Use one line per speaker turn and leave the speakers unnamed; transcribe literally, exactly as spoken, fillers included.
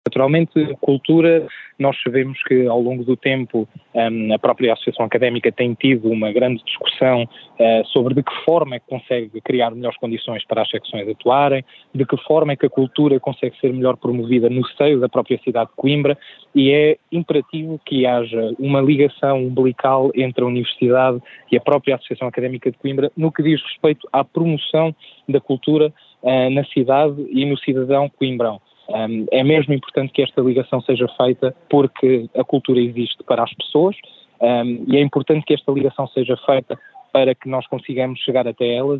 Naturalmente, cultura, nós sabemos que ao longo do tempo um, a própria Associação Académica tem tido uma grande discussão uh, sobre de que forma é que consegue criar melhores condições para as secções atuarem, de que forma é que a cultura consegue ser melhor promovida no seio da própria cidade de Coimbra, e é imperativo que haja uma ligação umbilical entre a Universidade e a própria Associação Académica de Coimbra no que diz respeito à promoção da cultura uh, na cidade e no cidadão coimbrão. Um, é mesmo importante que esta ligação seja feita porque a cultura existe para as pessoas um, e é importante que esta ligação seja feita para que nós consigamos chegar até elas